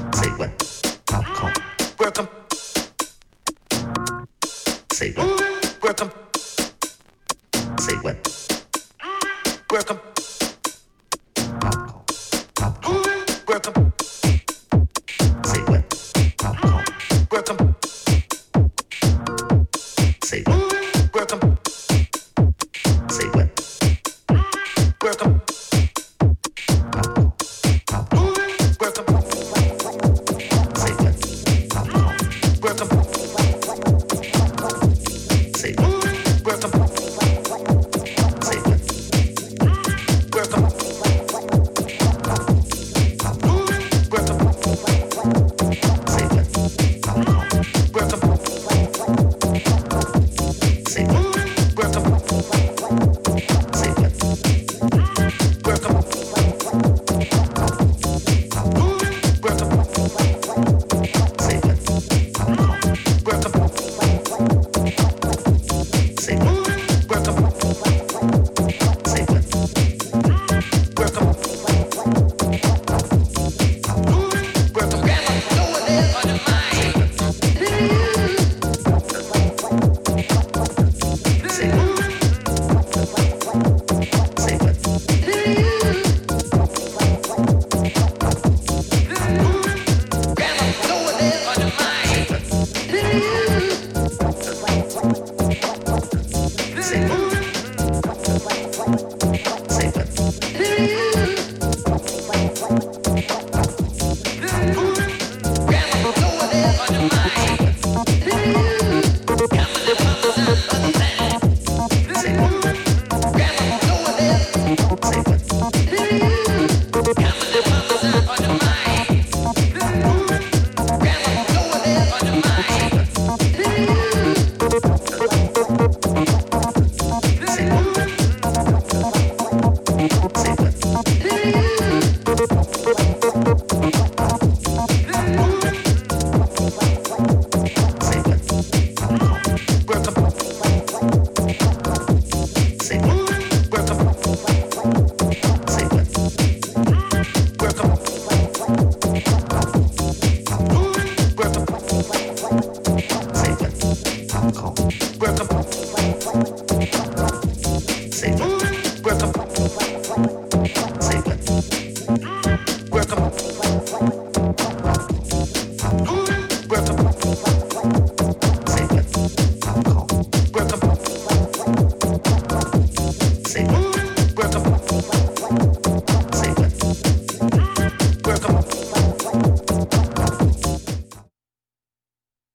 Say what? Popcorn. Work 'em. Say what? Work 'em. Say what? Work 'em. Popcorn. Popcorn. Work 'em. Say what? Popcorn. Work 'em. Say what? Work 'em. Say what? Work 'em. Popcorn. Popcorn. Work 'em. Say what? Popcorn. Work 'em. Say what? Work 'em. Say what? Work 'em. Popcorn. Work 'em. Say what? Popcorn. Work 'em. Say what? Work 'em. Say what? Work 'em. Work 'em. Say what? Work 'em. Say what? Work 'em. Say what? Work 'em. Work 'em. Grandma, know what is on your mind. Say what? Say what? Grandma, know what is on your mind. Say what? Say what? Grandma, know what is on your mind. Come on, let's understand. Say what? Grandma, know what is. Say what? Come on, let's understand on your mind.